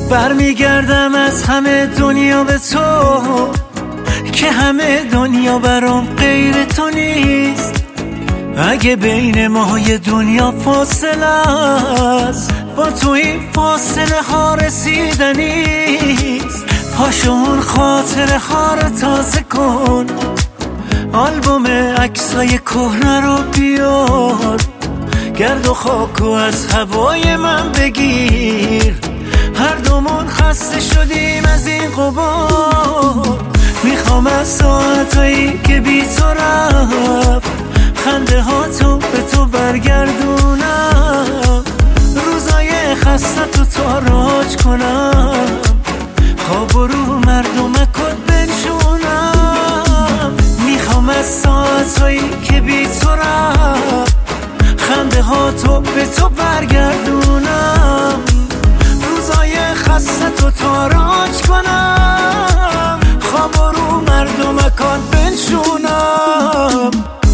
برمیگردم از همه دنیا به تو که همه دنیا برام غیر تو نیست. اگه بین ما یه دنیا فاصله است، با تو این فاصله ها رسیدنیست. پاشو اون خاطره ها رو تازه کن، آلبوم عکسای کهنه رو بیار، گرد و خاکو از هوای من بگیر. هر دومون خسته شدیم از این غبار. میخوام از ساعتایی که بی تو رفت، خنده ها تو به تو برگردونم. روزای خسته تو تاراج کنم، خواب رو مردمکت بنشونم. میخوام از ساعتایی که بی تو رفت، خنده ها تو به تو برگردونم. روزای خسته تو تاراج کنم، خواب رو مردمکت بنشونم.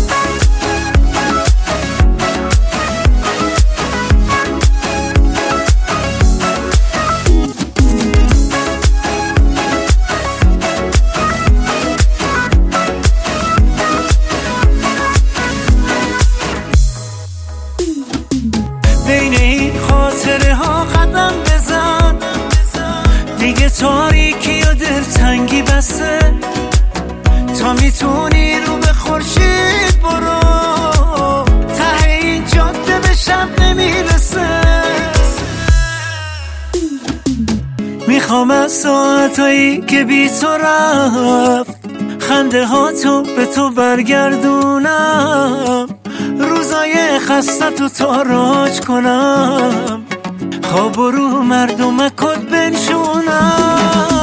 بین این خاطره ها قدم بزن، دیگه تاریکی و دلتنگی بسه. تا میتونی رو به خورشید برو، ته این جاده به شب نمیرسه. میخوام از ساعتایی که بی تو رفت، خنده ها تو به تو برگردونم. روزای خسته تو تاراج کنم، خواب رو مردمکت بنشونم.